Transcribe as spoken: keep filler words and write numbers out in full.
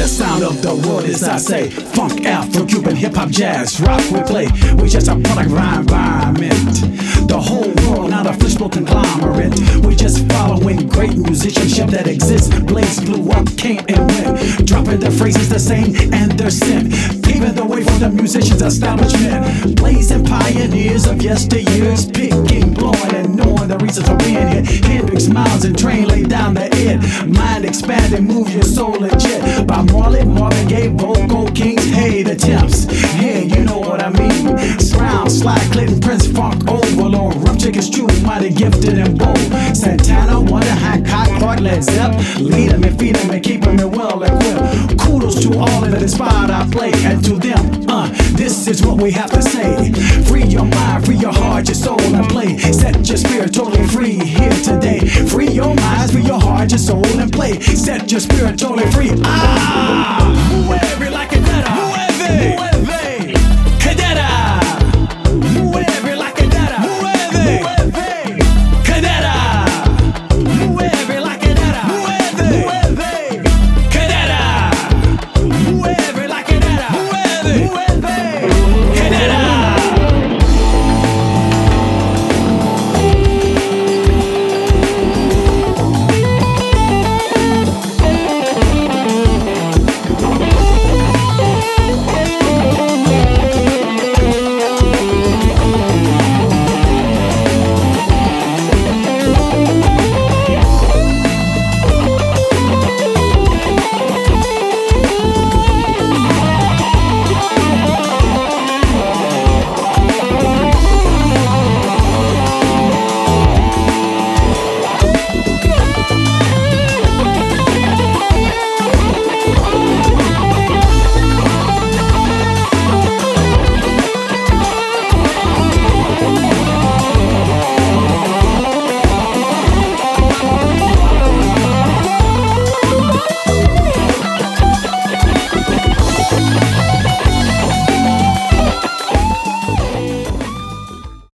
the sound of the world, as I say. Funk, Afro, Cuban, hip hop, jazz, rock we play. We just a product of our environment. The whole world, not a fishbowl conglomerate. We just following great musicianship that exists. Blaze blew up, came and went, dropping the phrases the same and their sin, paving the way for the musicians' establishment. Blazing pioneers of yesteryears, picking, blowing, and knowing the reasons for being here. Hendrix, Miles, and Train laid down the id. Mind expanding, move your soul legit. By Marley, Marvin Gaye, Vocal Kings, hey, the Temps. Yeah, you know what I mean. Brown, Sly, Clinton, Prince, Funk, Overlord, Rough Chickens, True, Mighty, Gifted, and Bold. Santana, Wonder, Hancock, Clark, Led Zepp. Lead them and feed them and keep them well equipped. Kudos to all that inspired our play, and to them, uh, this is what we have to say. Free your mind, free your heart, your soul, and play. Set your spirit totally free here today. Free your minds, free your heart, your soul, and play. Set your spirit totally free. Ah!